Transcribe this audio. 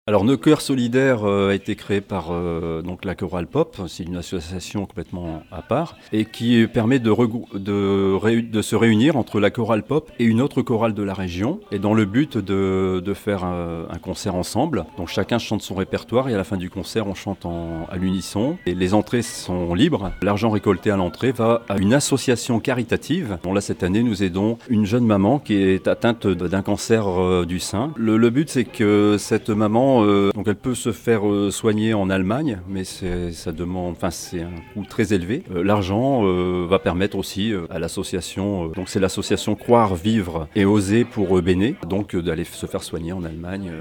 Alors Nos Cœurs Solidaires a été créé par donc la Chorale Pop, c'est une association complètement à part, et qui permet de se réunir entre la Chorale Pop et une autre chorale de la région, et dans le but de faire un concert ensemble. Donc chacun chante son répertoire et à la fin du concert on chante à l'unisson. Et les entrées sont libres. L'argent récolté à l'entrée va à une association caritative. Bon, là cette année nous aidons une jeune maman qui est atteinte d'un cancer du sein. Le but c'est que cette maman donc elle peut se faire soigner en Allemagne, mais ça demande, enfin c'est un coût très élevé. L'argent va permettre aussi à l'association, donc c'est l'association Croire, Vivre et Oser pour Béné, donc d'aller se faire soigner en Allemagne.